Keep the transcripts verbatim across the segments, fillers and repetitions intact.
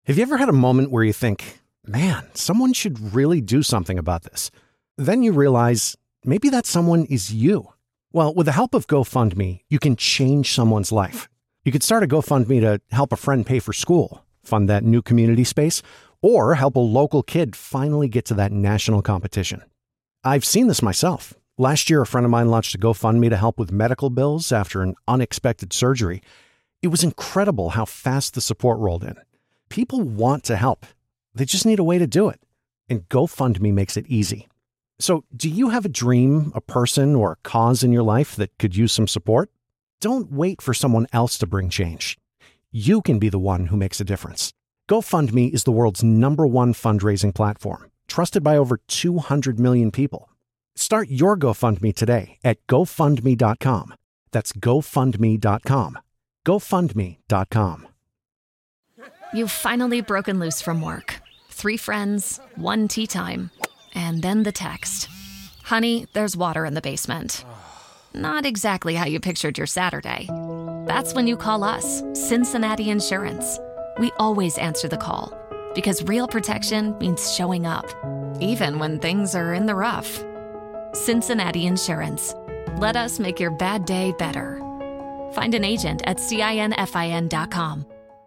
Have you ever had a moment where you think, man, someone should really do something about this? Then you realize maybe that someone is you. Well, with the help of GoFundMe, you can change someone's life. You could start a GoFundMe to help a friend pay for school, fund that new community space, or help a local kid finally get to that national competition. I've seen this myself. Last year, a friend of mine launched a GoFundMe to help with medical bills after an unexpected surgery. It was incredible how fast the support rolled in. People want to help. They just need a way to do it. And GoFundMe makes it easy. So, do you have a dream, a person, or a cause in your life that could use some support? Don't wait for someone else to bring change. You can be the one who makes a difference. GoFundMe is the world's number one fundraising platform, trusted by over two hundred million people. Start your GoFundMe today at go fund me dot com. That's go fund me dot com. go fund me dot com. You've finally broken loose from work. Three friends, one tea time, and then the text. Honey, there's water in the basement. Not exactly how you pictured your Saturday. That's when you call us, Cincinnati Insurance. We always answer the call, because real protection means showing up, even when things are in the rough. Cincinnati Insurance. Let us make your bad day better. Find an agent at cinfin dot com.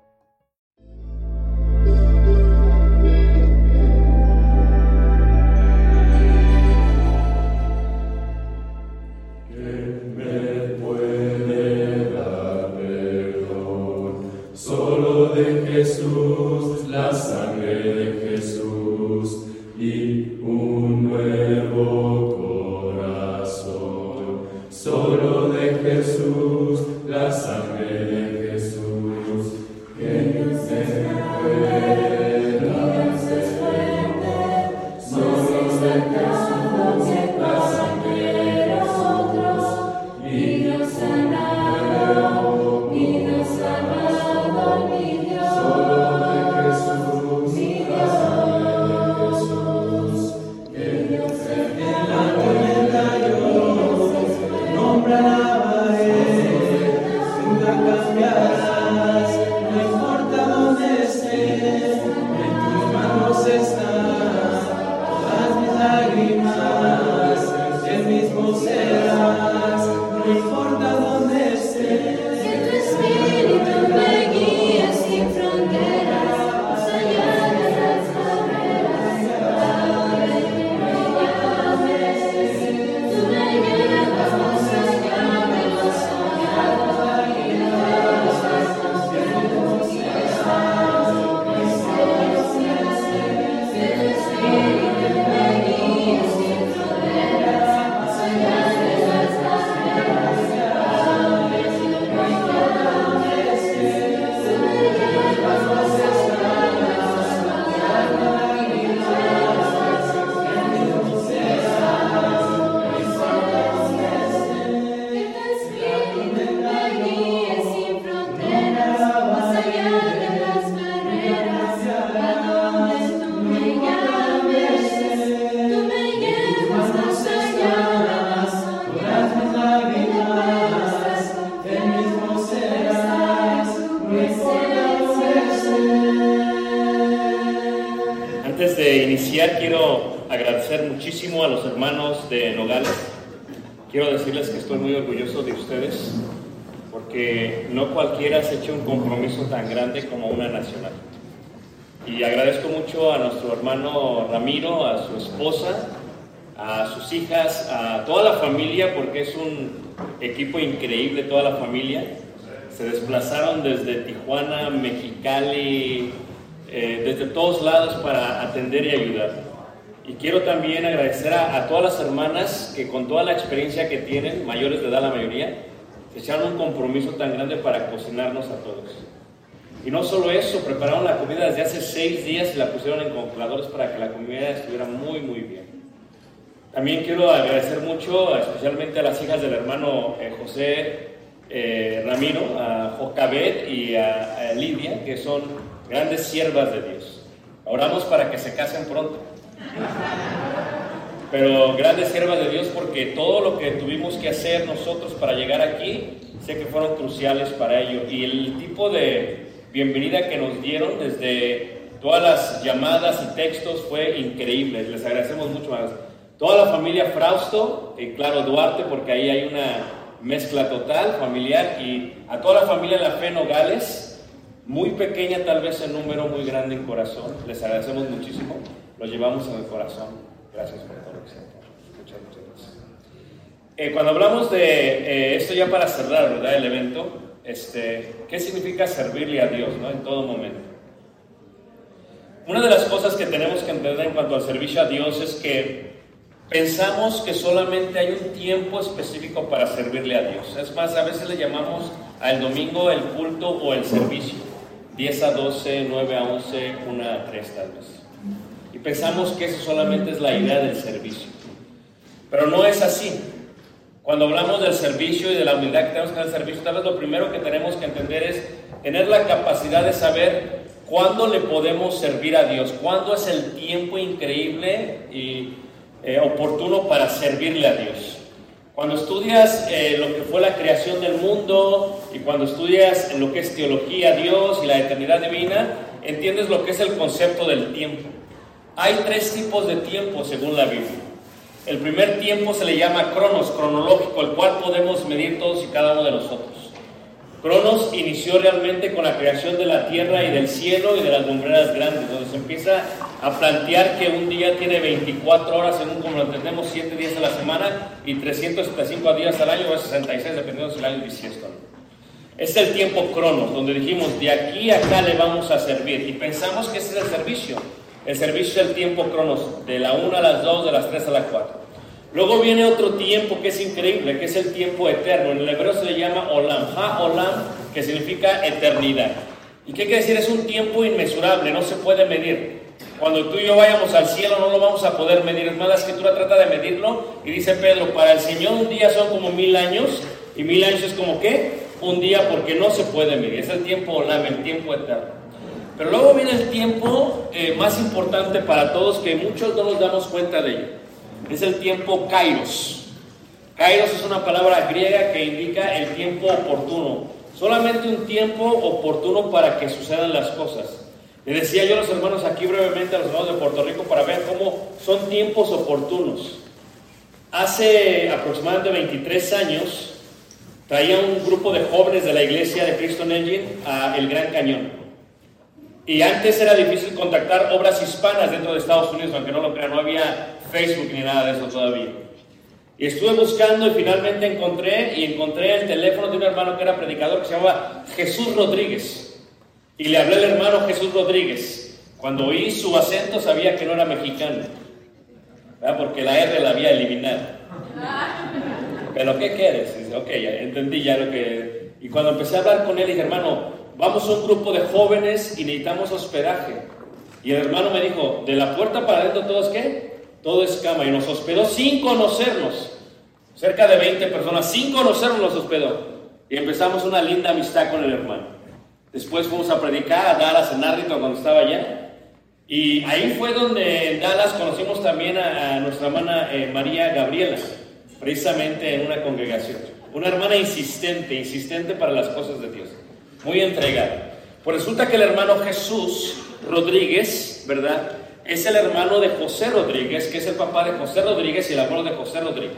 Jesús, la sangre de Jesús y un nuevo corazón. Solo de Jesús, la sangre de Jesús, que no se pueda defender. Solo de Jesús, la sangre de nosotros, y nos sanado, y nos sanado, mi Dios. Antes de iniciar, quiero agradecer muchísimo a los hermanos de Nogales. Quiero decirles que estoy muy orgulloso de ustedes, porque no cualquiera se echa un compromiso tan grande como una nacional. Y agradezco mucho a nuestro hermano Ramiro, a su esposa, a sus hijas, a toda la familia, porque es un equipo increíble, toda la familia. Se desplazaron desde Tijuana, Mexicali, eh, desde todos lados para atender y ayudar. Y quiero también agradecer a, a todas las hermanas que con toda la experiencia que tienen, mayores de edad la mayoría, se echaron un compromiso tan grande para cocinarnos a todos. Y no solo eso, prepararon la comida desde hace seis días y la pusieron en congeladores para que la comida estuviera muy, muy bien. También quiero agradecer mucho, especialmente a las hijas del hermano eh, José eh, Ramiro, a Jocabet y a, a Lidia, que son grandes siervas de Dios. Oramos para que se casen pronto. Pero grandes siervas de Dios, porque todo lo que tuvimos que hacer nosotros para llegar aquí, sé que fueron cruciales para ello. Y el tipo de bienvenida que nos dieron desde todas las llamadas y textos fue increíble, les agradecemos mucho más. Toda la familia Frausto, y claro Duarte, porque ahí hay una mezcla total familiar, y a toda la familia La Fe Nogales, muy pequeña tal vez en número, muy grande en corazón, les agradecemos muchísimo, los llevamos en el corazón. Gracias por todo lo que se ha Muchas, muchas gracias. Eh, cuando hablamos de eh, esto ya para cerrar, ¿verdad? El evento, este, ¿qué significa servirle a Dios, ¿no? En todo momento. Una de las cosas que tenemos que entender en cuanto al servicio a Dios es que pensamos que solamente hay un tiempo específico para servirle a Dios. Es más, a veces le llamamos al domingo el culto o el servicio, diez a doce, nueve a once, una a tres tal vez. Y pensamos que eso solamente es la idea del servicio. Pero no es así. Cuando hablamos del servicio y de la humildad que tenemos que hacer el servicio, tal vez lo primero que tenemos que entender es tener la capacidad de saber cuándo le podemos servir a Dios, cuándo es el tiempo increíble y eh, oportuno para servirle a Dios. Cuando estudias eh, lo que fue la creación del mundo y cuando estudias lo que es teología, Dios y la eternidad divina, entiendes lo que es el concepto del tiempo. Hay tres tipos de tiempo según la Biblia. El primer tiempo se le llama cronos, cronológico, el cual podemos medir todos y cada uno de nosotros. Cronos inició realmente con la creación de la tierra y del cielo y de las lumbreras grandes, donde se empieza a plantear que un día tiene veinticuatro horas, según como lo entendemos, siete días a la semana y trescientos setenta y cinco días al año, o sesenta y seis, dependiendo si el año es bisiesto. Es el tiempo cronos, donde dijimos, de aquí a acá le vamos a servir, y pensamos que ese es el servicio. El servicio es el tiempo cronos, de la una a las dos, de las tres a las cuatro. Luego viene otro tiempo que es increíble, que es el tiempo eterno. En el hebreo se le llama olam, ha-olam, que significa eternidad. ¿Y qué quiere decir? Es un tiempo inmesurable, no se puede medir. Cuando tú y yo vayamos al cielo no lo vamos a poder medir. Es más, la Escritura trata de medirlo y dice Pedro, para el Señor un día son como mil años, y mil años es como ¿qué? Un día, porque no se puede medir. Es el tiempo olam, el tiempo eterno. Pero luego viene el tiempo eh, más importante para todos, que muchos no nos damos cuenta de ello. Es el tiempo kairos. Kairos es una palabra griega que indica el tiempo oportuno. Solamente un tiempo oportuno para que sucedan las cosas. Le decía yo a los hermanos aquí brevemente, a los hermanos de Puerto Rico, para ver cómo son tiempos oportunos. Hace aproximadamente veintitrés años, traía un grupo de jóvenes de la iglesia de Cristo Engine a El Gran Cañón. Y antes era difícil contactar obras hispanas dentro de Estados Unidos, aunque no lo crean, no había Facebook ni nada de eso todavía. Y estuve buscando y finalmente encontré, y encontré el teléfono de un hermano que era predicador que se llamaba Jesús Rodríguez. Y le hablé al hermano Jesús Rodríguez. Cuando oí su acento sabía que no era mexicano, ¿verdad? Porque la R la había eliminado. ¿Pero qué quieres? Dice, ok, ya entendí ya lo que... Y cuando empecé a hablar con él dije, hermano, vamos a un grupo de jóvenes y necesitamos hospedaje. Y el hermano me dijo, de la puerta para adentro todo es ¿qué? Todo es cama. Y nos hospedó sin conocernos. Cerca de veinte personas, sin conocernos nos hospedó. Y empezamos una linda amistad con el hermano. Después fuimos a predicar a Dallas, en Arlington, cuando estaba allá. Y ahí fue donde en Dallas conocimos también a, a nuestra hermana eh, María Gabriela, precisamente en una congregación. Una hermana insistente, insistente para las cosas de Dios. Muy entregada. Pues resulta que el hermano Jesús Rodríguez, ¿verdad? Es el hermano de José Rodríguez, que es el papá de José Rodríguez y el abuelo de José Rodríguez.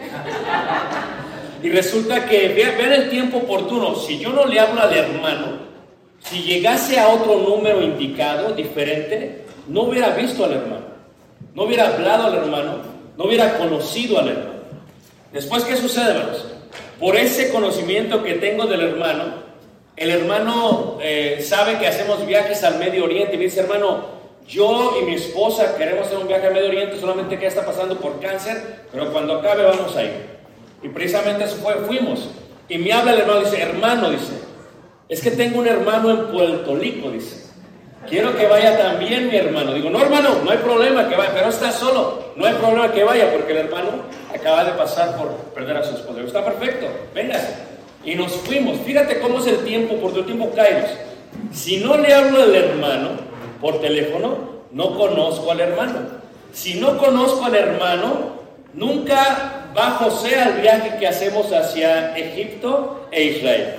Y resulta que, vean, vean el tiempo oportuno, si yo no le hablo al hermano, si llegase a otro número indicado, diferente, no hubiera visto al hermano, no hubiera hablado al hermano, no hubiera conocido al hermano. Después, ¿qué sucede, hermanos? Por ese conocimiento que tengo del hermano, el hermano eh, sabe que hacemos viajes al Medio Oriente y me dice, hermano, yo y mi esposa queremos hacer un viaje al Medio Oriente, solamente que ya está pasando por cáncer, pero cuando acabe vamos a ir. Y precisamente eso fue, fuimos. Y me habla el hermano, dice, hermano, dice, es que tengo un hermano en Puerto Rico, dice, quiero que vaya también mi hermano. Digo, no hermano, no hay problema que vaya, pero está solo, no hay problema que vaya, porque el hermano acaba de pasar por perder a su esposa. Digo, está perfecto, véngase. Y nos fuimos. Fíjate cómo es el tiempo, por el tiempo kairos. Si no le hablo al hermano por teléfono, no conozco al hermano. Si no conozco al hermano, nunca va José al viaje que hacemos hacia Egipto e Israel.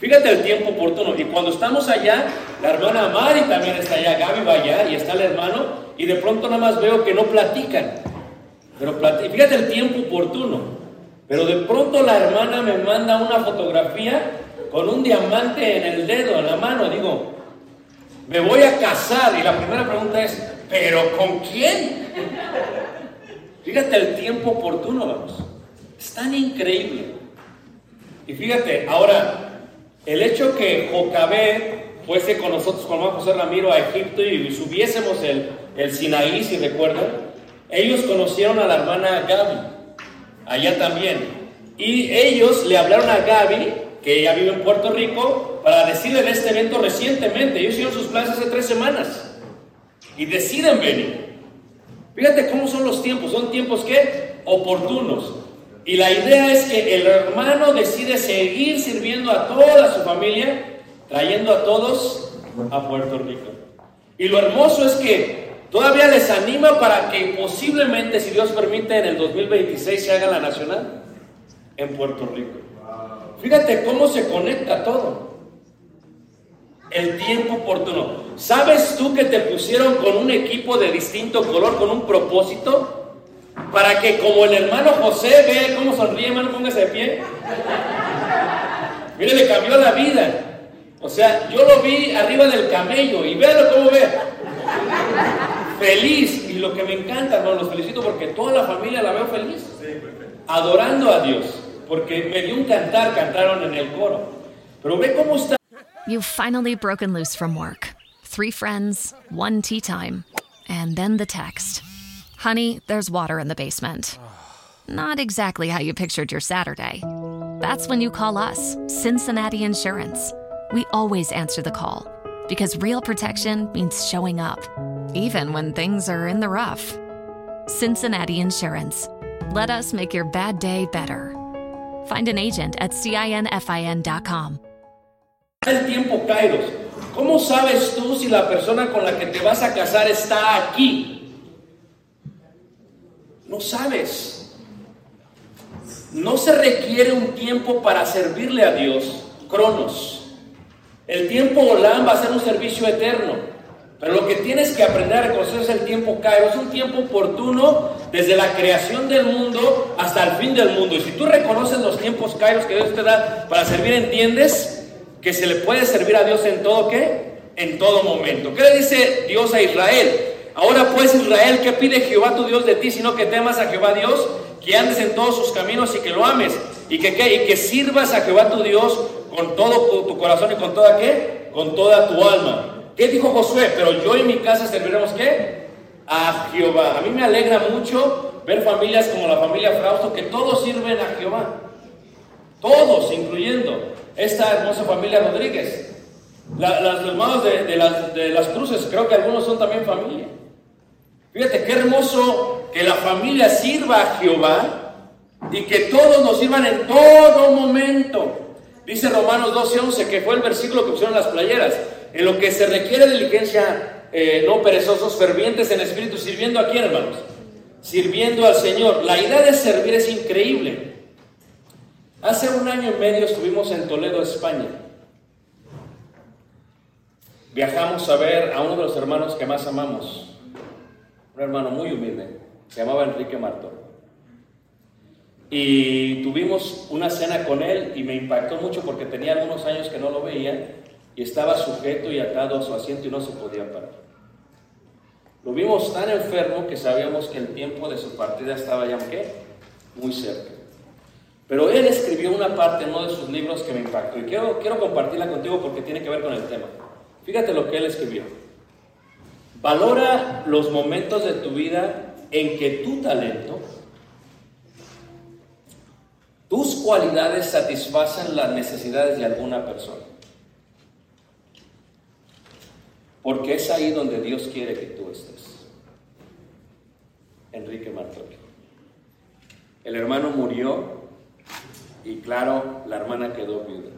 Fíjate el tiempo oportuno. Y cuando estamos allá, la hermana Mari también está allá, Gaby va allá y está el hermano, y de pronto nada más veo que no platican. Pero plati- fíjate el tiempo oportuno. Pero de pronto la hermana me manda una fotografía con un diamante en el dedo, en la mano. Digo, me voy a casar. Y la primera pregunta es, ¿pero con quién? Fíjate el tiempo oportuno, vamos. Es tan increíble. Y fíjate, ahora, el hecho que Jocabed fuese con nosotros, con Juan José Ramiro, a Egipto y subiésemos el, el Sinaí, si recuerdan, ellos conocieron a la hermana Gaby, allá también. Y ellos le hablaron a Gaby, que ella vive en Puerto Rico, para decirle de este evento recientemente. Ellos hicieron sus planes hace tres semanas y deciden venir. Fíjate cómo son los tiempos, son tiempos que oportunos. Y la idea es que el hermano decide seguir sirviendo a toda su familia, trayendo a todos a Puerto Rico. Y lo hermoso es que todavía les anima para que posiblemente, si Dios permite, en el dos mil veintiséis se haga la nacional en Puerto Rico. Fíjate cómo se conecta todo. El tiempo oportuno. ¿Sabes tú que te pusieron con un equipo de distinto color, con un propósito? Para que como el hermano José, vea cómo sonríe, hermano, póngase de pie. Mire, le cambió la vida. O sea, yo lo vi arriba del camello y véalo cómo ve. Feliz. Y lo que me encanta, hermano, los felicito porque toda la familia la veo feliz. Adorando a Dios. Porque me dio un cantar, cantaron en el coro. Pero ve cómo está. You've finally broken loose from work. Three friends, one tea time, and then the text. Honey, there's water in the basement. Not exactly how you pictured your Saturday. That's when you call us, Cincinnati Insurance. We always answer the call because real protection means showing up, even when things are in the rough. Cincinnati Insurance. Let us make your bad day better. Find an agent at cinfin dot com. El tiempo, Kairos. ¿Cómo sabes tú si la persona con la que te vas a casar está aquí? No sabes. No se requiere un tiempo para servirle a Dios, Cronos. El tiempo Olam va a ser un servicio eterno. Pero lo que tienes que aprender a reconocer es el tiempo Kairos. Es un tiempo oportuno desde la creación del mundo hasta el fin del mundo. Y si tú reconoces los tiempos Kairos que Dios te da para servir, entiendes que se le puede servir a Dios en todo, ¿qué? En todo momento. ¿Qué le dice Dios a Israel? Ahora pues, Israel, ¿qué pide Jehová tu Dios de ti? Sino que temas a Jehová Dios, que andes en todos sus caminos y que lo ames, y que, ¿qué? Y que sirvas a Jehová tu Dios con todo tu corazón y con toda, ¿qué? Con toda tu alma. ¿Qué dijo Josué? Pero yo y mi casa serviremos, ¿qué? A Jehová. A mí me alegra mucho ver familias como la familia Frausto, que todos sirven a Jehová. Todos, incluyendo esta hermosa familia Rodríguez. La, las hermanos de, de, las, de las Cruces, creo que algunos son también familia. Fíjate qué hermoso que la familia sirva a Jehová y que todos nos sirvan en todo momento. Dice Romanos doce once, que fue el versículo que pusieron las playeras. En lo que se requiere diligencia, eh, no perezosos, fervientes en espíritu, sirviendo a quién, hermanos, sirviendo al Señor. La idea de servir es increíble. Hace un año y medio estuvimos en Toledo, España. Viajamos a ver a uno de los hermanos que más amamos, un hermano muy humilde, se llamaba Enrique Martón. Y tuvimos una cena con él y me impactó mucho porque tenía algunos años que no lo veía y estaba sujeto y atado a su asiento y no se podía parar. Lo vimos tan enfermo que sabíamos que el tiempo de su partida estaba ya, ¿qué? Muy cerca. Pero él escribió una parte en uno de sus libros que me impactó y quiero, quiero compartirla contigo porque tiene que ver con el tema. Fíjate lo que él escribió. Valora los momentos de tu vida en que tu talento, tus cualidades satisfacen las necesidades de alguna persona. Porque es ahí donde Dios quiere que tú estés. Enrique Martón. El hermano murió y claro, la hermana quedó viuda.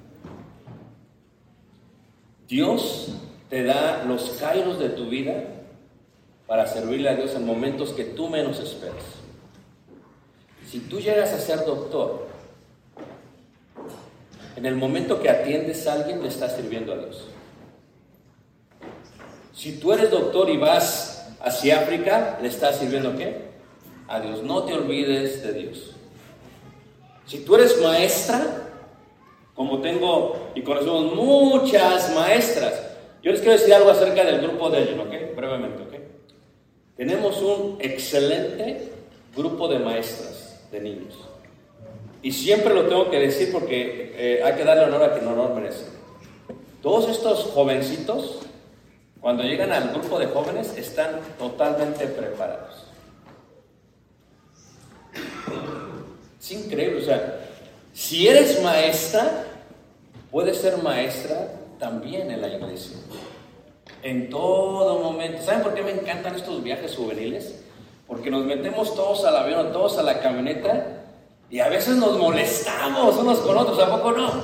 Dios te da los kairos de tu vida para servirle a Dios en momentos que tú menos esperas. Si tú llegas a ser doctor En el momento que atiendes a alguien, le estás sirviendo a Dios. Si tú eres doctor y vas hacia África, ¿le estás sirviendo a qué? A Dios. No te olvides de Dios. Si tú eres maestra, como tengo y conocemos muchas maestras, yo les quiero decir algo acerca del grupo de ellos, ¿ok? Brevemente, ¿ok? Tenemos un excelente grupo de maestras, de niños. Y siempre lo tengo que decir porque eh, hay que darle honor a quien honor merece. Todos estos jovencitos, cuando llegan al grupo de jóvenes, están totalmente preparados. Es increíble, o sea, si eres maestra, puedes ser maestra también en la iglesia. En todo momento. ¿Saben por qué me encantan estos viajes juveniles? Porque nos metemos todos al avión, todos a la camioneta, y a veces nos molestamos unos con otros, ¿a poco no?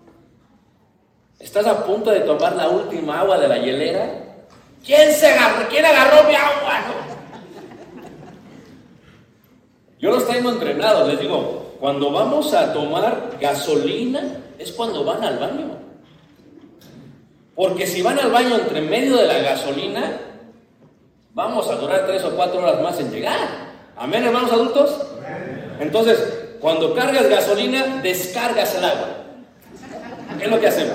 Estás a punto de tomar la última agua de la hielera. ¿Quién se agarró? ¿Quién agarró mi agua? ¿No? Yo los tengo entrenados, les digo, cuando vamos a tomar gasolina es cuando van al baño. Porque si van al baño entre medio de la gasolina, vamos a durar tres o cuatro horas más en llegar. ¿Amén, hermanos adultos? Entonces, cuando cargas gasolina, descargas el agua. ¿Qué es lo que hacemos?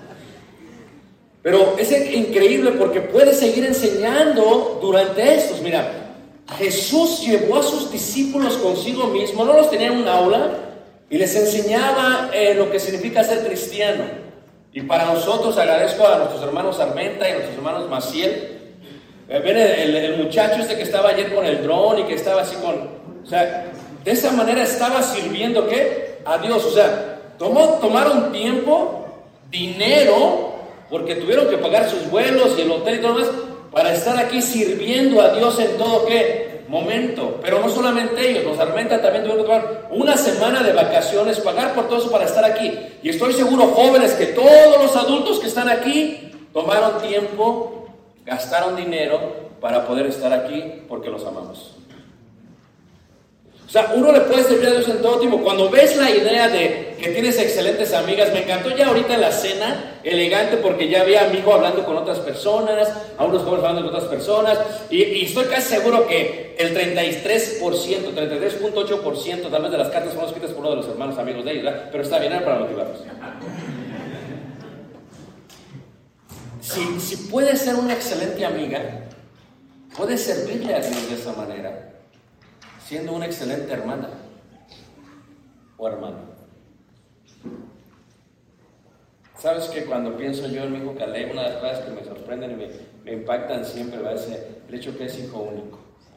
Pero es increíble porque puedes seguir enseñando durante estos. Mira, Jesús llevó a sus discípulos consigo mismo, no los tenía en un aula, y les enseñaba eh, lo que significa ser cristiano. Y para nosotros, agradezco a nuestros hermanos Armenta y a nuestros hermanos Maciel. Eh, ven el, el, el muchacho este que estaba ayer con el dron y que estaba así con... O sea, de esa manera estaba sirviendo, ¿qué? A Dios. O sea, tomó, tomaron tiempo, dinero, porque tuvieron que pagar sus vuelos y el hotel y todo lo demás, para estar aquí sirviendo a Dios en todo, ¿qué? Momento. Pero no solamente ellos, los Armenta también tuvieron que tomar una semana de vacaciones, pagar por todo eso para estar aquí. Y estoy seguro, jóvenes, que todos los adultos que están aquí tomaron tiempo, gastaron dinero para poder estar aquí porque los amamos. O sea, uno le puede servir a Dios en todo tiempo. Cuando ves la idea de que tienes excelentes amigas, me encantó ya ahorita en la cena, elegante, porque ya había amigo hablando con otras personas, a unos jóvenes hablando con otras personas, y, y estoy casi seguro que el treinta y tres por ciento, treinta y tres punto ocho por ciento tal vez de las cartas fueron escritas por uno de los hermanos amigos de ellos, ¿verdad? Pero está bien, era para motivarlos. Si, si puedes ser una excelente amiga, puedes servirle a Dios de esa manera, siendo una excelente hermana o hermano. Sabes que cuando pienso yo en mi hijo Caleb, una de las cosas que me sorprenden y me, me impactan siempre va a ser el hecho que es hijo único.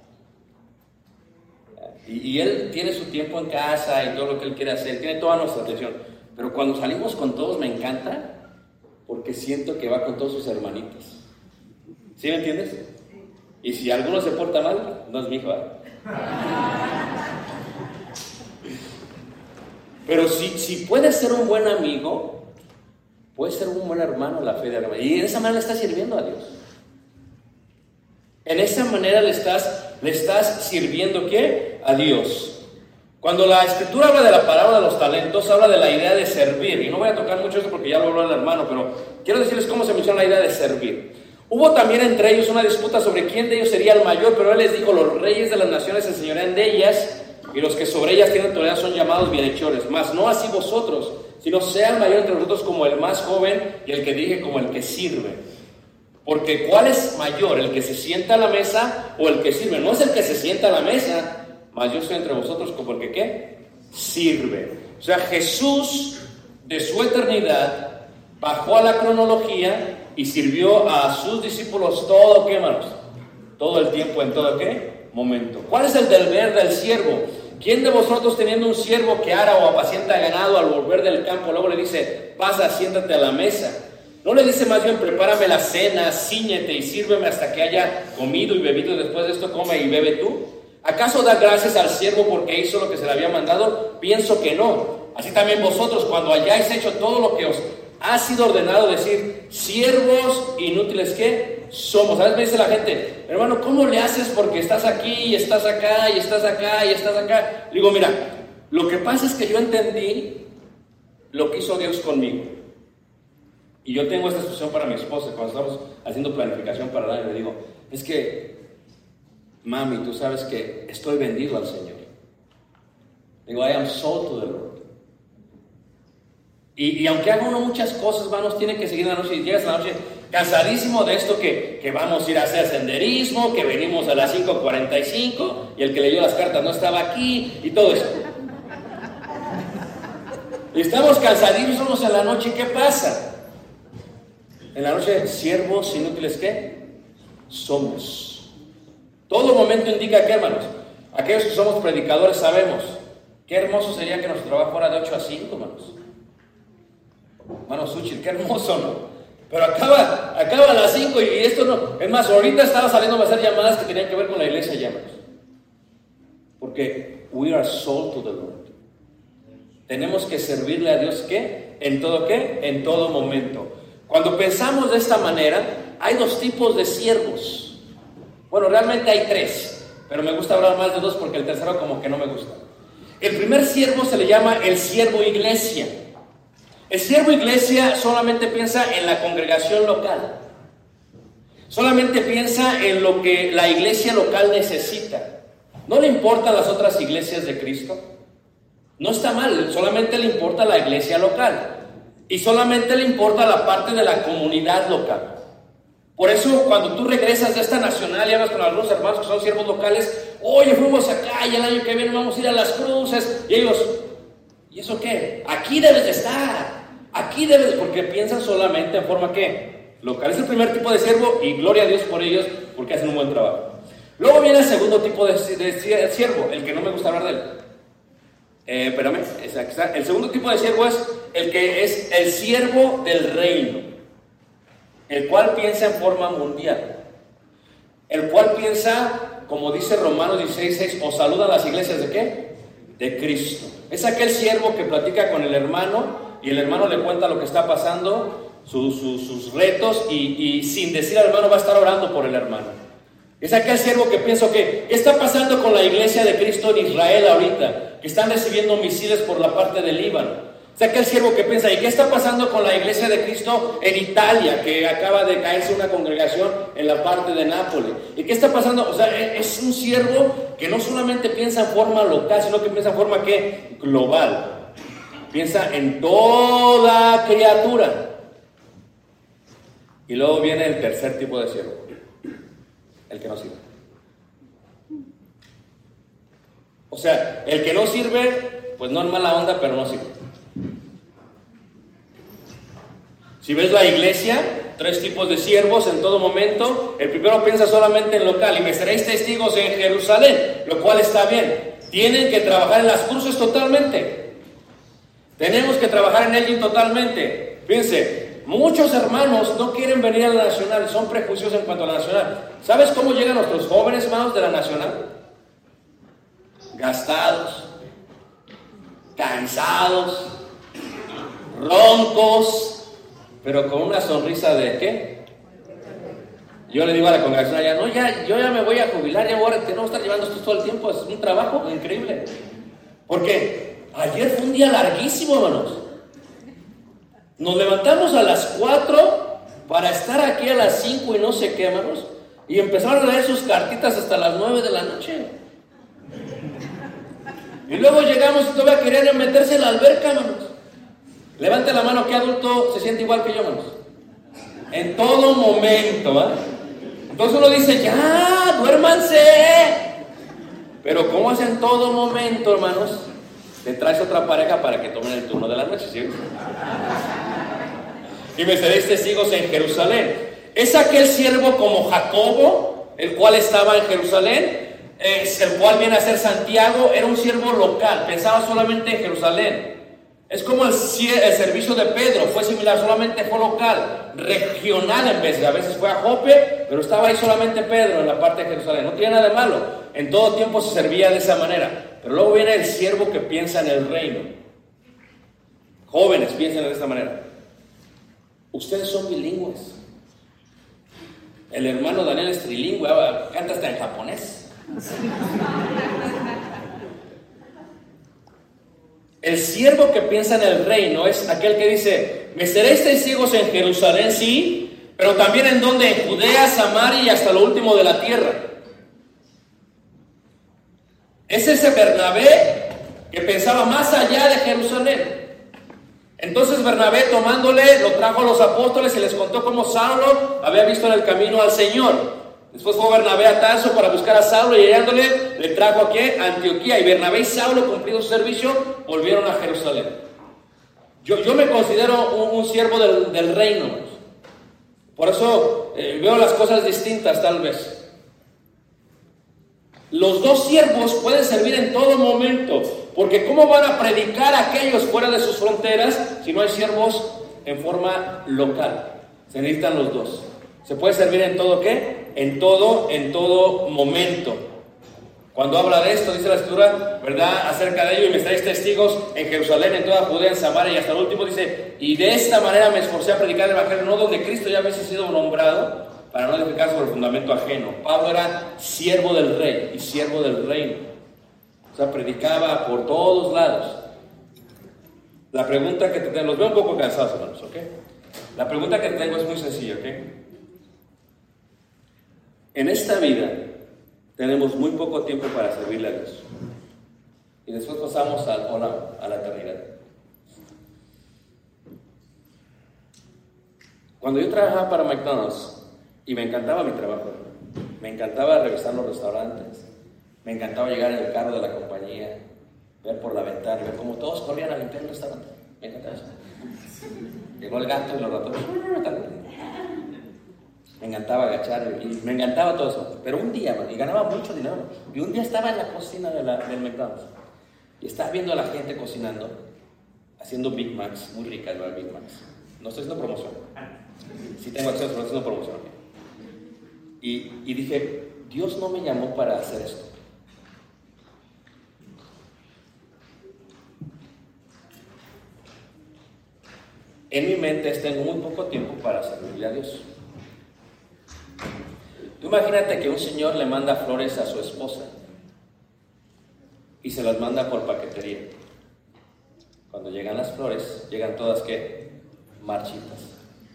Y, y él tiene su tiempo en casa y todo lo que él quiere hacer, tiene toda nuestra atención. Pero cuando salimos con todos me encanta porque siento que va con todos sus hermanitos. ¿Sí me entiendes? Y si alguno se porta mal, no es mi hijo, ¿eh? Pero si, si puedes ser un buen amigo, puedes ser un buen hermano en la fe de hermano. Y de esa manera le estás sirviendo a Dios. En esa manera le estás, le estás sirviendo, ¿qué? A Dios. Cuando la Escritura habla de la parábola de los talentos, habla de la idea de servir. Y no voy a tocar mucho esto porque ya lo habló el hermano, pero quiero decirles cómo se menciona la idea de servir. Hubo también entre ellos una disputa sobre quién de ellos sería el mayor, pero él les dijo, los reyes de las naciones se enseñorean de ellas, y los que sobre ellas tienen autoridad son llamados bienhechores. Mas no así vosotros, sino sea el mayor entre vosotros como el más joven, y el que dirige como el que sirve. Porque ¿cuál es mayor? ¿El que se sienta a la mesa o el que sirve? No es el que se sienta a la mesa, mas yo soy entre vosotros como el que ¿qué? Sirve. O sea, Jesús de su eternidad bajó a la cronología y sirvió a sus discípulos todo, ¿qué, hermanos? Todo el tiempo, en todo, ¿qué? Momento. ¿Cuál es el deber del siervo? ¿Quién de vosotros teniendo un siervo que ara o apacienta ganado al volver del campo, luego le dice, pasa, siéntate a la mesa? ¿No le dice más bien, prepárame la cena, cíñete y sírveme hasta que haya comido y bebido, y después de esto come y bebe tú? ¿Acaso da gracias al siervo porque hizo lo que se le había mandado? Pienso que no. Así también vosotros, cuando hayáis hecho todo lo que os ha sido ordenado, decir, siervos inútiles, ¿qué? Somos. A veces me dice la gente, hermano, ¿cómo le haces porque estás aquí y estás acá y estás acá y estás acá? Le digo, mira, lo que pasa es que yo entendí lo que hizo Dios conmigo. Y yo tengo esta expresión para mi esposa, cuando estamos haciendo planificación para el año, le digo, es que, mami, tú sabes que estoy vendido al Señor. Digo, I am sold to the Lord. Y, y aunque haga uno muchas cosas, hermanos, tiene que seguir la noche, y llegas a la noche cansadísimo de esto, que, que vamos a ir a hacer senderismo, que venimos a las cinco cuarenta y cinco, y el que leyó las cartas no estaba aquí, y todo eso. Y estamos cansadísimos en la noche, ¿y qué pasa? En la noche, siervos inútiles, ¿qué? Somos. Todo momento indica que, hermanos, aquellos que somos predicadores sabemos, qué hermoso sería que nuestro trabajo fuera de ocho a cinco, hermanos. Hermanos Uchil, qué hermoso, ¿no? Pero acaba, acaba a las cinco y esto no. Es más, ahorita estaba saliendo a hacer llamadas que tenían que ver con la iglesia, llamadas. Porque we are sold to the Lord. Tenemos que servirle a Dios, ¿qué? ¿En todo qué? En todo momento. Cuando pensamos de esta manera, hay dos tipos de siervos. Bueno, realmente hay tres, pero me gusta hablar más de dos porque el tercero como que no me gusta. El primer siervo se le llama el siervo iglesia. El siervo iglesia solamente piensa en la congregación local. Solamente piensa en lo que la iglesia local necesita. No le importan las otras iglesias de Cristo. No está mal, solamente le importa la iglesia local. Y solamente le importa la parte de la comunidad local. Por eso cuando tú regresas de esta nacional y hablas con algunos hermanos que son siervos locales, oye, fuimos acá y el año que viene vamos a ir a las cruces. Y ellos, ¿y eso qué? Aquí debes de estar. Aquí debes, porque piensan solamente en forma ¿qué? Local. Es el primer tipo de siervo y gloria a Dios por ellos porque hacen un buen trabajo. Luego viene el segundo tipo de, de siervo, el que no me gusta hablar de él. Eh, espérame, el segundo tipo de siervo es el que es el siervo del reino, el cual piensa en forma mundial, el cual piensa, como dice Romanos dieciséis seis, os saludan las iglesias de ¿qué? De Cristo. Es aquel siervo que platica con el hermano y el hermano le cuenta lo que está pasando, su, su, sus retos y, y sin decir al hermano va a estar orando por el hermano. Es aquel siervo que piensa que ¿qué está pasando con la iglesia de Cristo en Israel ahorita? Que están recibiendo misiles por la parte del Líbano. Es aquel siervo que piensa, ¿y qué está pasando con la iglesia de Cristo en Italia? Que acaba de caerse una congregación en la parte de Nápoles. ¿Y qué está pasando? O sea, es un siervo que no solamente piensa en forma local, sino que piensa en forma ¿qué? Global. Piensa en toda criatura. Y luego viene el tercer tipo de siervo. El que no sirve. O sea, el que no sirve, pues no es mala onda, pero no sirve. Si ves la iglesia, tres tipos de siervos en todo momento. El primero piensa solamente en local, y me seréis testigos en Jerusalén, lo cual está bien. Tienen que trabajar en las cruces totalmente. Tenemos que trabajar en ello totalmente. Fíjense, muchos hermanos no quieren venir a la nacional, son prejuiciosos en cuanto a la nacional. ¿Sabes cómo llegan nuestros jóvenes hermanos de la nacional? Gastados, cansados, roncos, pero con una sonrisa de ¿qué? Yo le digo a la congregación allá, no, ya, yo ya me voy a jubilar, ya voy a, no voy a estar llevando esto todo el tiempo, es un trabajo increíble. Porque ayer fue un día larguísimo, hermanos. Nos levantamos a las cuatro para estar aquí a las cinco y no sé qué, hermanos. Y empezaron a leer sus cartitas hasta las nueve de la noche. Y luego llegamos y todavía querían meterse en la alberca, hermanos. Levante la mano, ¿qué adulto se siente igual que yo, hermanos? En todo momento, ¿eh? Entonces uno dice, ya, duérmanse. Pero ¿cómo hace en todo momento, hermanos? Te traes otra pareja para que tomen el turno de la noche, ¿sí? Y me seréis testigos en Jerusalén. Es aquel siervo como Jacobo, el cual estaba en Jerusalén, es el cual viene a ser Santiago, era un siervo local, pensaba solamente en Jerusalén. Es como el, el servicio de Pedro, fue similar, solamente fue local, regional en vez de, a veces fue a Jope, pero estaba ahí solamente Pedro en la parte de Jerusalén. No tiene nada de malo, en todo tiempo se servía de esa manera. Pero luego viene el siervo que piensa en el reino. Jóvenes, piensen de esta manera. Ustedes son bilingües. El hermano Daniel es trilingüe, canta hasta en japonés. El El siervo que piensa en el reino es aquel que dice, me seréis testigos en Jerusalén, sí, pero también en donde, en Judea, Samaria y hasta lo último de la tierra. Es ese Bernabé que pensaba más allá de Jerusalén. Entonces Bernabé, tomándole, lo trajo a los apóstoles y les contó cómo Saulo había visto en el camino al Señor. Después fue Bernabé a Tarso para buscar a Saulo y hallándole, le trajo aquí a Antioquía. Y Bernabé y Saulo, cumplido su servicio, volvieron a Jerusalén. Yo, yo me considero un, un siervo del, del reino. Por eso eh, veo las cosas distintas tal vez. Los dos siervos pueden servir en todo momento, porque ¿cómo van a predicar a aquellos fuera de sus fronteras si no hay siervos en forma local? Se necesitan los dos. ¿Se puede servir en todo qué? En todo, en todo momento. Cuando habla de esto, dice la Escritura, ¿verdad? Acerca de ello, y me estáis testigos en Jerusalén, en toda Judea, en Samaria, y hasta el último dice, y de esta manera me esforcé a predicar el Evangelio, no donde Cristo ya hubiese sido nombrado, para no edificar sobre el fundamento ajeno. Pablo era siervo del rey y siervo del reino. O sea, predicaba por todos lados. La pregunta que te tengo, los veo un poco cansados, hermanos, ¿ok? La pregunta que te tengo es muy sencilla, ¿ok? En esta vida tenemos muy poco tiempo para servirle a Dios. Y después pasamos a, a, la, a la eternidad. Cuando yo trabajaba para McDonald's, y me encantaba mi trabajo, me encantaba revisar los restaurantes, me encantaba llegar en el carro de la compañía, ver por la ventana, ver cómo todos corrían a limpiar el restaurante. Me encantaba eso. Llegó el gato y los ratones. Me encantaba agachar y me encantaba todo eso. Pero un día, y ganaba mucho dinero, y un día estaba en la cocina de la, del McDonald's y estaba viendo a la gente cocinando, haciendo Big Macs, muy ricas, ¿no? Big Macs. No estoy haciendo promoción. Sí tengo acceso, pero no estoy haciendo promoción. Y, y dije, Dios no me llamó para hacer esto. En mi mente tengo muy poco tiempo para servirle a Dios. Tú imagínate que un señor le manda flores a su esposa y se las manda por paquetería. Cuando llegan las flores, llegan todas ¿qué? Marchitas.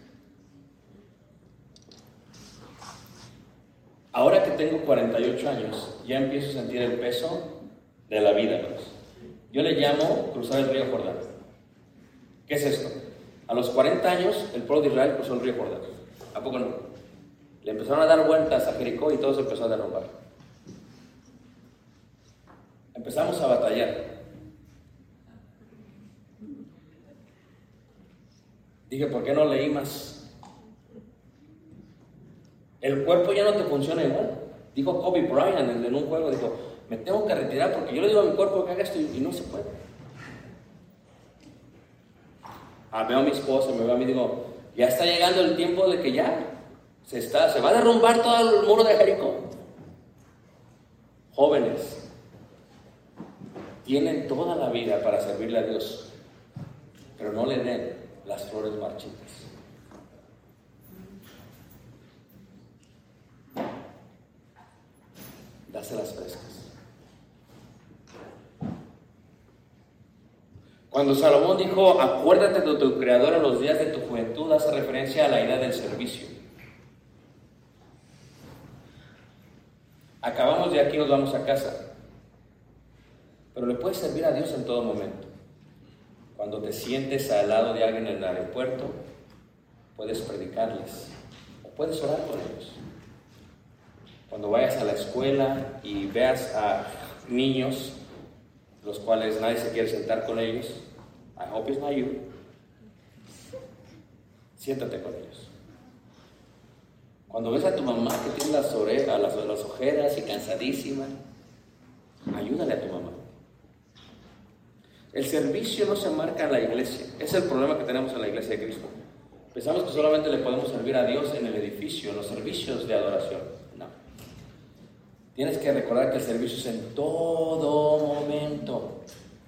Ahora que tengo cuarenta y ocho años, ya empiezo a sentir el peso de la vida, hermanos. Yo le llamo cruzar el río Jordán. ¿Qué es esto? A los cuarenta años, el pueblo de Israel cruzó el río Jordán. ¿A poco no? Le empezaron a dar vueltas a Jericó y todo se empezó a derrumbar. Empezamos a batallar. Dije, ¿por qué no leí más? El cuerpo ya no te funciona igual. Dijo Kobe Bryant en un juego, dijo, me tengo que retirar porque yo le digo a mi cuerpo que haga esto y no se puede. Ah, veo a mi esposa, me veo a mí y digo, ya está llegando el tiempo de que ya se, está, se va a derrumbar todo el muro de Jericó. Jóvenes, tienen toda la vida para servirle a Dios, pero no le den las flores marchitas. Dáselas frescas. Cuando Salomón dijo, acuérdate de tu Creador en los días de tu juventud, hace referencia a la idea del servicio. Acabamos de aquí, nos vamos a casa. Pero le puedes servir a Dios en todo momento. Cuando te sientes al lado de alguien en el aeropuerto, puedes predicarles o puedes orar con ellos. Cuando vayas a la escuela y veas a niños los cuales nadie se quiere sentar con ellos, I hope it's not you, siéntate con ellos. Cuando ves a tu mamá que tiene las orejas, las, las ojeras y cansadísima, ayúdale a tu mamá. El servicio no se marca en la iglesia. Ese es el problema que tenemos en la iglesia de Cristo. Pensamos que solamente le podemos servir a Dios en el edificio, en los servicios de adoración. No. Tienes que recordar que el servicio es en todo momento.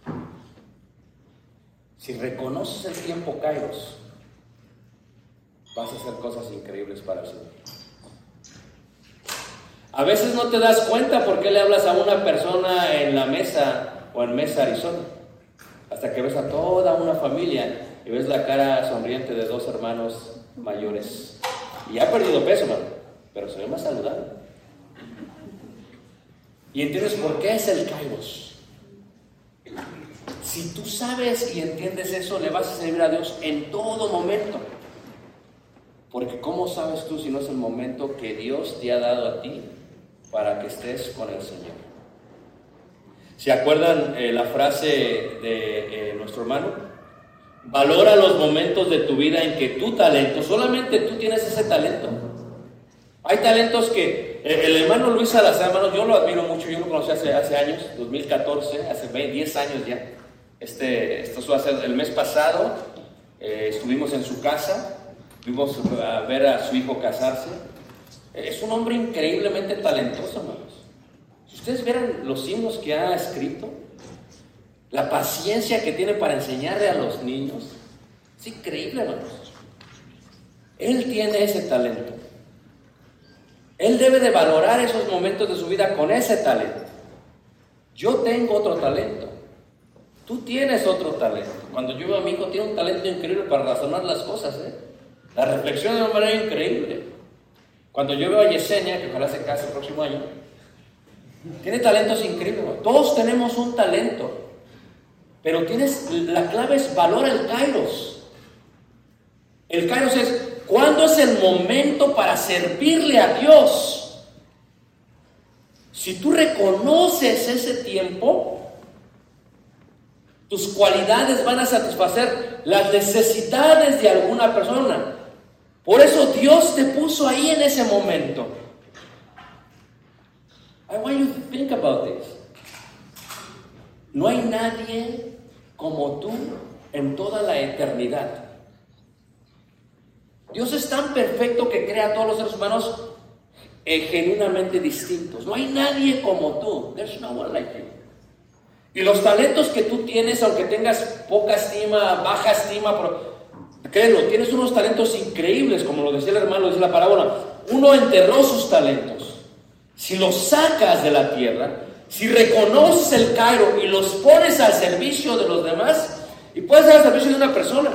Si reconoces el tiempo Kairos, vas a hacer cosas increíbles para el Señor. A veces no te das cuenta por qué le hablas a una persona en la mesa o en Mesa Arizona. hasta que ves a toda una familia y ves la cara sonriente de dos hermanos mayores. Y ha perdido peso, mano, pero se ve más saludable. Y entiendes por qué es el Kairos. Si tú sabes y entiendes eso, le vas a servir a Dios en todo momento. Porque ¿cómo sabes tú si no es el momento que Dios te ha dado a ti para que estés con el Señor? ¿Se acuerdan eh, la frase de eh, nuestro hermano? Valora los momentos de tu vida en que tu talento, solamente tú tienes ese talento. Hay talentos que eh, el hermano Luis Salazar, hermano, yo lo admiro mucho, yo lo conocí hace, hace años, dos mil catorce, hace diez años ya. Este, esto fue hace, el mes pasado, eh, estuvimos en su casa, fuimos a ver a su hijo casarse. Es un hombre increíblemente talentoso, hermanos. Si ustedes vieran los himnos que ha escrito, la paciencia que tiene para enseñarle a los niños, es increíble, hermanos. Él tiene ese talento. Él debe de valorar esos momentos de su vida con ese talento. Yo tengo otro talento. Tú tienes otro talento. Cuando yo veo a mi hijo, tiene un talento increíble para razonar las cosas, ¿eh? La reflexión de una manera increíble. Cuando yo veo a Yesenia, que ojalá se case el próximo año, tiene talentos increíbles. Todos tenemos un talento. Pero tienes, la clave es valora el Kairos. El Kairos es, ¿cuándo es el momento para servirle a Dios? Si tú reconoces ese tiempo, tus cualidades van a satisfacer las necesidades de alguna persona. Por eso Dios te puso ahí en ese momento. I want you to think about this. No hay nadie como tú en toda la eternidad. Dios es tan perfecto que crea a todos los seres humanos eh, genuinamente distintos. No hay nadie como tú. There's no one like you. Y los talentos que tú tienes, aunque tengas poca estima, baja estima, pero créelo, tienes unos talentos increíbles, como lo decía el hermano, dice la parábola. Uno enterró sus talentos. Si los sacas de la tierra, si reconoces el Cairo y los pones al servicio de los demás, y puedes dar al servicio de una persona.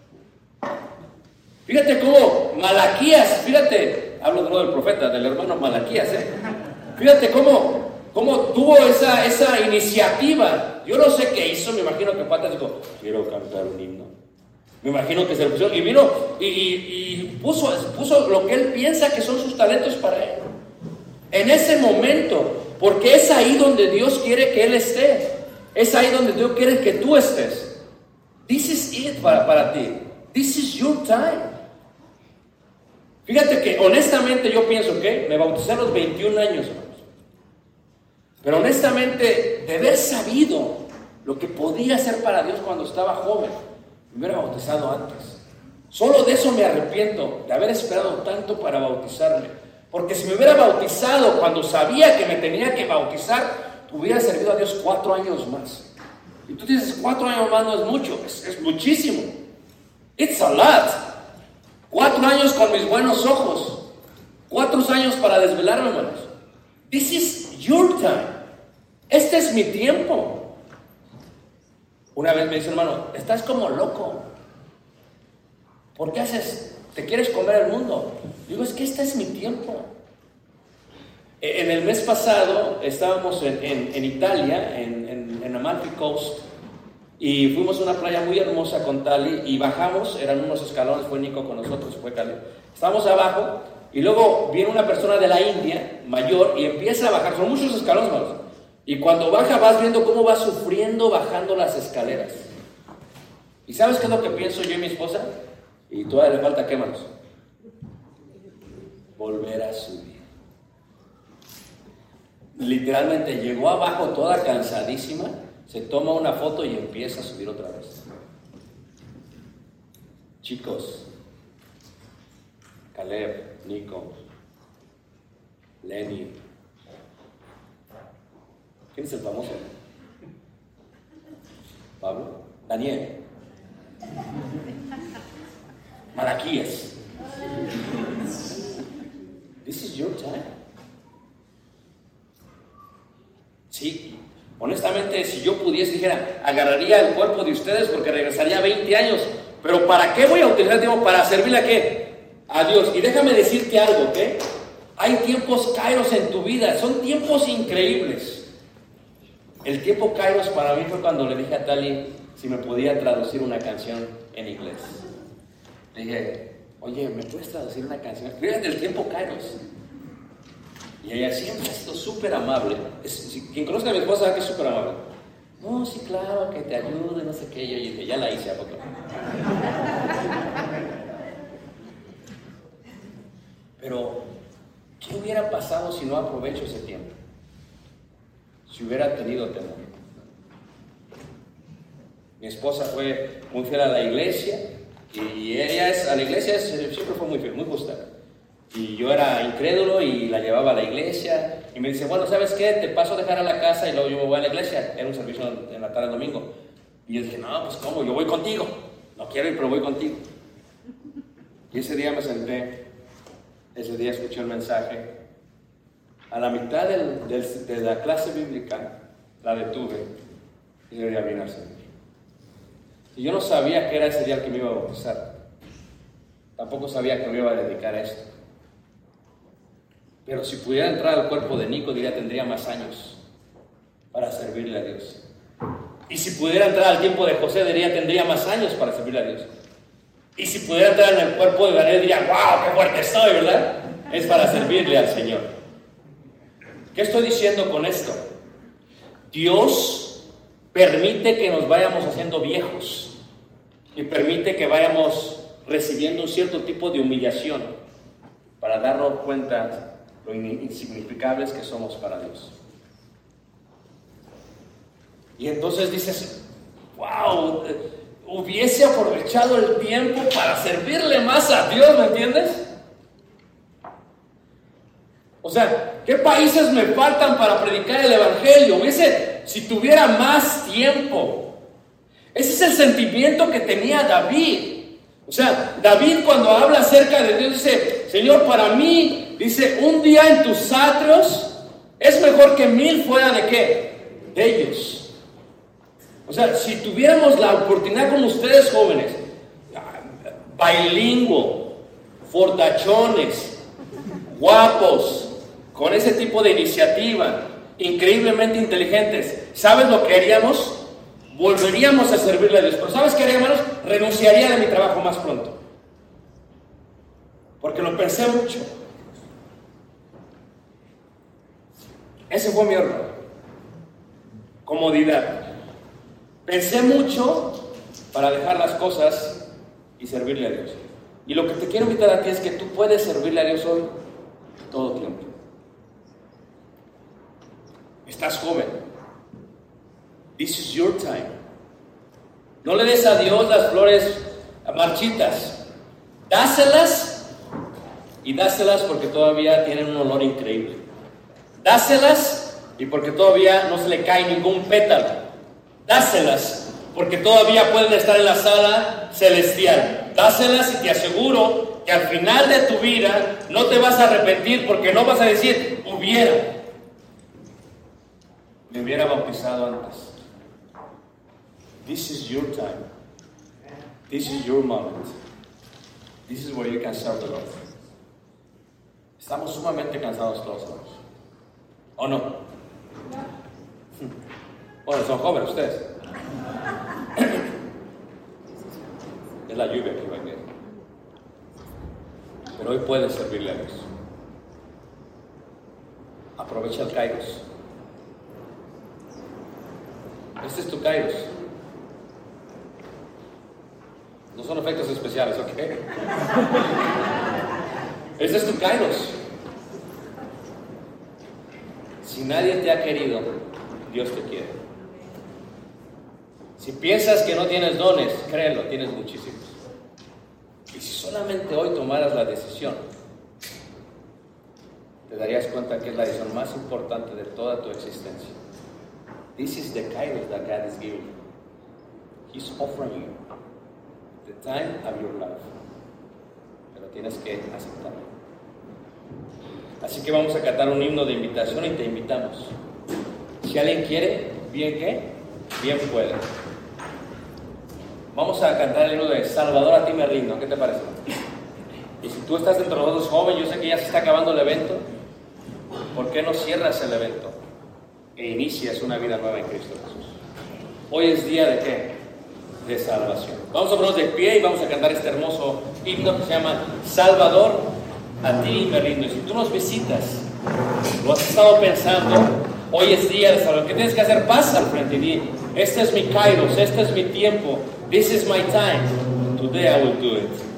Fíjate cómo Malaquías, fíjate, hablo de lo del profeta, del hermano Malaquías, ¿eh? Fíjate cómo, cómo tuvo esa, esa iniciativa. Yo no sé qué hizo, me imagino que Patas dijo, quiero cantar un himno. Me imagino que se lo pusieron y vino y, y, y puso, puso lo que él piensa que son sus talentos para él. En ese momento, porque es ahí donde Dios quiere que él esté. Es ahí donde Dios quiere que tú estés. This is it para, para ti. This is your time. Fíjate que honestamente yo pienso que me bauticé a los veintiún años, hermanos. Pero honestamente, de haber sabido lo que podía hacer para Dios cuando estaba joven, me hubiera bautizado antes. Solo de eso me arrepiento, de haber esperado tanto para bautizarme. Porque si me hubiera bautizado cuando sabía que me tenía que bautizar, hubiera servido a Dios cuatro años más. Y tú dices, cuatro años más no es mucho, es, es muchísimo. It's a lot. Cuatro años con mis buenos ojos. Cuatro años para desvelarme, hermanos. This is your time. Este es mi tiempo. Una vez me dice, hermano, estás como loco. ¿Por qué haces? ¿Te quieres comer el mundo? Digo, es que este es mi tiempo. En el mes pasado estábamos en, en, en Italia, en, en, en Amalfi Coast, y fuimos a una playa muy hermosa con Tali, y bajamos, eran unos escalones, fue Nico con nosotros, fue Cali. Estábamos abajo, y luego viene una persona de la India, mayor, y empieza a bajar, son muchos escalones, hermanos. Y cuando baja vas viendo cómo va sufriendo bajando las escaleras. ¿Y sabes qué es lo que pienso yo y mi esposa? Y todavía le falta, ¿qué, manos? Volver a subir. Literalmente llegó abajo toda cansadísima, se toma una foto y empieza a subir otra vez. Chicos, Caleb, Nico, Lenny. ¿Quién es el famoso? Pablo, Daniel. Malaquías. This is your time. Sí, Honestamente, si yo pudiese, dijera, agarraría el cuerpo de ustedes porque regresaría veinte años. Pero ¿para qué voy a utilizar tiempo? ¿Para servirle a qué? A Dios. Y déjame decirte algo, ¿ok? Hay tiempos kairos en tu vida, son tiempos increíbles. El tiempo kairos para mí fue cuando le dije a Tali si me podía traducir una canción en inglés. Le dije, oye, ¿me puedes traducir una canción? Fíjate el tiempo kairos. Y ella siempre ha sido súper amable. Es, si, quien conozca a mi esposa sabe que es súper amable. No, sí, claro, que te ayude, no sé qué. Yo dije, ya la hice a poco. Pero, ¿qué hubiera pasado si no aprovecho ese tiempo? Si hubiera tenido temor. Mi esposa fue muy fiel a la iglesia. Y ella es, a la iglesia es, siempre fue muy fiel, muy justa. Y yo era incrédulo y la llevaba a la iglesia. Y me dice, bueno, ¿sabes qué? Te paso a dejar a la casa y luego yo me voy a la iglesia. Era un servicio en la tarde del domingo. Y yo dije, no, pues ¿cómo? Yo voy contigo. No quiero ir, pero voy contigo. Y ese día me senté. Ese día escuché el mensaje. A la mitad del, del, de la clase bíblica la detuve. Y le dije, vine al Señor. Y yo no sabía que era ese día que me iba a bautizar. Tampoco sabía que me iba a dedicar a esto. Pero si pudiera entrar al cuerpo de Nico, diría tendría más años para servirle a Dios. Y si pudiera entrar al tiempo de José, diría tendría más años para servirle a Dios. Y si pudiera entrar en el cuerpo de Daniel, diría, wow, qué fuerte estoy, ¿verdad? Es para servirle al Señor. ¿Qué estoy diciendo con esto? Dios permite que nos vayamos haciendo viejos y permite que vayamos recibiendo un cierto tipo de humillación para darnos cuenta lo insignificables que somos para Dios. Y entonces dices, wow, hubiese aprovechado el tiempo para servirle más a Dios, ¿me entiendes? O sea, ¿qué países me faltan para predicar el evangelio? Hubiese, si tuviera más tiempo. Ese es el sentimiento que tenía David. O sea, David cuando habla acerca de Dios dice, Señor, para mí, dice, un día en tus atrios es mejor que mil fuera de qué? De ellos. O sea, si tuviéramos la oportunidad como ustedes jóvenes, bilingüe, fortachones, guapos, con ese tipo de iniciativa, increíblemente inteligentes, ¿sabes lo que haríamos? Volveríamos a servirle a Dios. Pero ¿sabes qué haría, hermanos? Renunciaría de mi trabajo más pronto. Porque lo pensé mucho. Ese fue mi error. Comodidad. Pensé mucho para dejar las cosas y servirle a Dios. Y lo que te quiero invitar a ti es que tú puedes servirle a Dios hoy todo tiempo. Estás joven. This is your time. No le des a Dios las flores marchitas. Dáselas y dáselas porque todavía tienen un olor increíble. Dáselas y porque todavía no se le cae ningún pétalo. Dáselas porque todavía pueden estar en la sala celestial. Dáselas y te aseguro que al final de tu vida no te vas a arrepentir porque no vas a decir, hubiera. Me hubiera bautizado antes. This is your time. This is your moment. This is where you can serve the Lord. Estamos sumamente cansados todos, hermanos. ¿O no? Bueno, son jóvenes ustedes. Es la lluvia que va a venir. Pero hoy puedes servirle a Dios. Aprovecha el Kairos. Este es tu Kairos. No son efectos especiales, ¿ok? Este es tu Kairos. Si nadie te ha querido, Dios te quiere. Si piensas que no tienes dones, créelo, tienes muchísimos. Y si solamente hoy tomaras la decisión, te darías cuenta que es la decisión más importante de toda tu existencia. This is the Kairos that God is giving you. He's offering you the time of your life. Pero tienes que aceptarlo. Así que vamos a cantar un himno de invitación y te invitamos. Si alguien quiere, bien qué, bien puede. Vamos a cantar el himno de Salvador, a ti me rindo. ¿Qué te parece? Y si tú estás dentro de nosotros joven, yo sé que ya se está acabando el evento. ¿Por qué no cierras el evento e inicias una vida nueva en Cristo Jesús? Hoy es día de qué? De salvación. Vamos a ponernos de pie y vamos a cantar este hermoso himno que se llama Salvador, a ti me rindo. Y si tú nos visitas, lo has estado pensando, hoy es día de salvación. ¿Qué tienes que hacer? Pasa al frente y di, este es mi kairos, este es mi tiempo. This is my time. Today I will do it.